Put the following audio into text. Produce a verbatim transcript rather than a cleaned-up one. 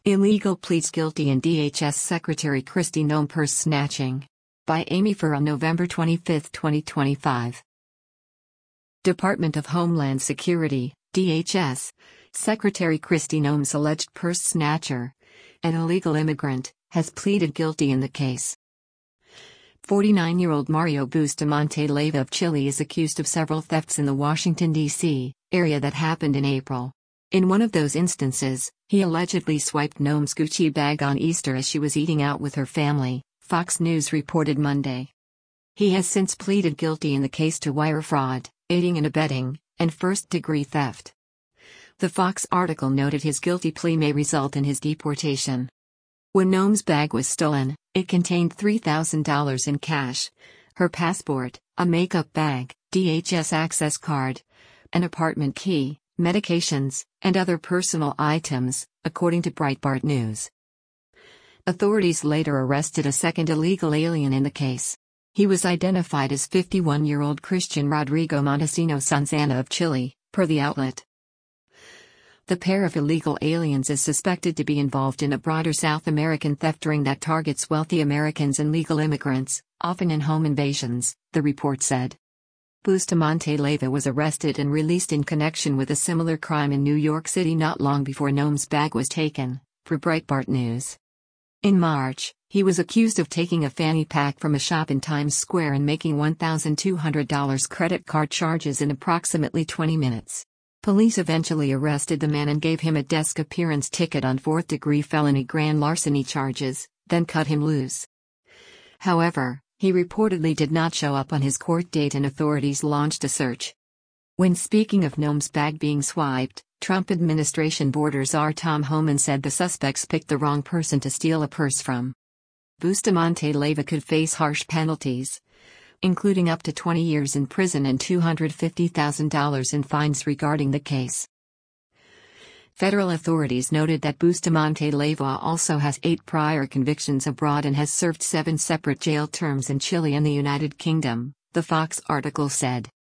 Illegal pleads guilty in D H S Secretary Kristi Noem purse snatching. By Amy Farr on November twenty-fifth, twenty twenty-five. Department of Homeland Security, D H S, Secretary Kristi Noem's alleged purse snatcher, an illegal immigrant, has pleaded guilty in the case. forty-nine-year-old Mario Bustamante Leyva of Chile is accused of several thefts in the Washington, D C area that happened in April. In one of those instances, he allegedly swiped Noem's Gucci bag on Easter as she was eating out with her family, Fox News reported Monday. He has since pleaded guilty in the case to wire fraud, aiding and abetting, and first-degree theft. The Fox article noted his guilty plea may result in his deportation. When Noem's bag was stolen, it contained three thousand dollars in cash, her passport, a makeup bag, D H S access card, an apartment key, medications, and other personal items, according to Breitbart News. Authorities later arrested a second illegal alien in the case. He was identified as fifty-one-year-old Christian Rodrigo Montesino Sanzana of Chile, per the outlet. The pair of illegal aliens is suspected to be involved in a broader South American theft ring that targets wealthy Americans and legal immigrants, often in home invasions, the report said. Bustamante Leyva was arrested and released in connection with a similar crime in New York City not long before Noem's bag was taken, per Breitbart News. In March, he was accused of taking a fanny pack from a shop in Times Square and making one thousand two hundred dollars credit card charges in approximately twenty minutes. Police eventually arrested the man and gave him a desk appearance ticket on fourth-degree felony grand larceny charges, then cut him loose. However, he reportedly did not show up on his court date and authorities launched a search. When speaking of Noem's bag being swiped, Trump administration border czar Tom Homan said the suspects picked the wrong person to steal a purse from. Bustamante Leyva could face harsh penalties, including up to twenty years in prison and two hundred fifty thousand dollars in fines regarding the case. Federal authorities noted that Bustamante Leyva also has eight prior convictions abroad and has served seven separate jail terms in Chile and the United Kingdom, the Fox article said.